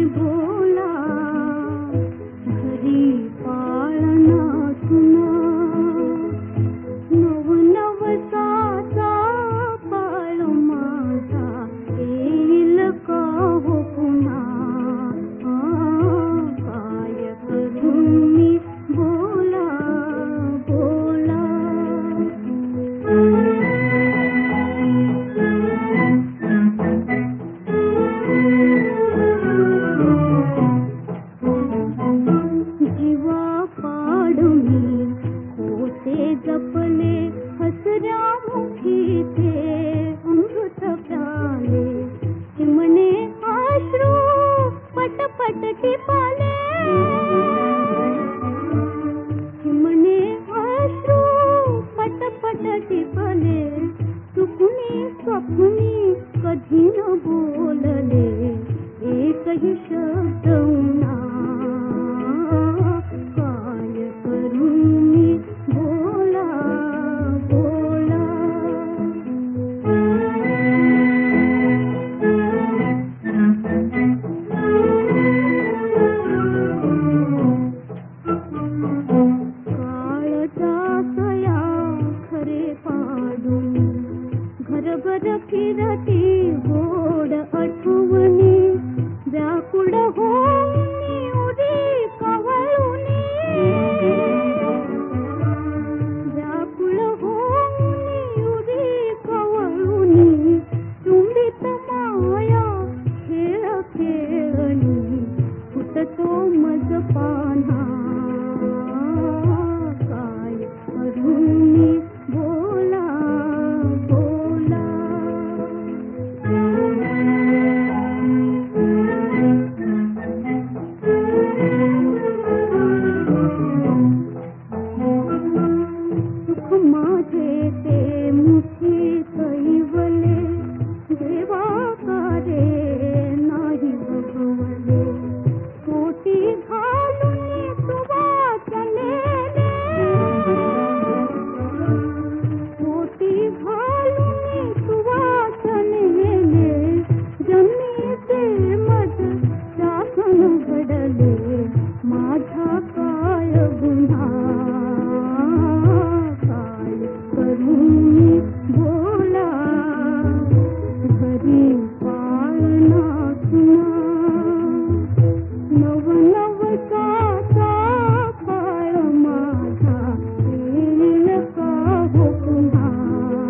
भोला घरी पाळणा सुना नव नवसाचा पाळ माझा येईल का हो पुन्हा काय करू मी भोला भोला जीवा पाडूनी होते जपले हसऱ्या मुखी ते अमृत प्याले चिमणे अश्रू पटपट टिपाले चिमणे अश्रू पटपट टिपाले सुकुनी स्वप्नी कधी न बोलले एकही शब्द उना काय करू मी भोला भोला काळजा सया खरे पाडून घरभर फिरती गोड आठवणी व्याकुळ होऊनी उरी कवळुनी व्याकुळ होऊनी उरी कवळुनी चुंबित माया खेळ खेळणी फुटतो मज पाना काय करू मी भोला भोला सुख माझे ते मुठी कैवले देवा कारे नाही बघवले पोटी घालून सुवासनेले पोटी घालून सुवासनेले जमिनीचे मध शासन घडले माझा काय गुन्हा काय करू मी भोला घरी पाळणा सुना नव नवसाचा काळ माझा येईल का हो पुन्हा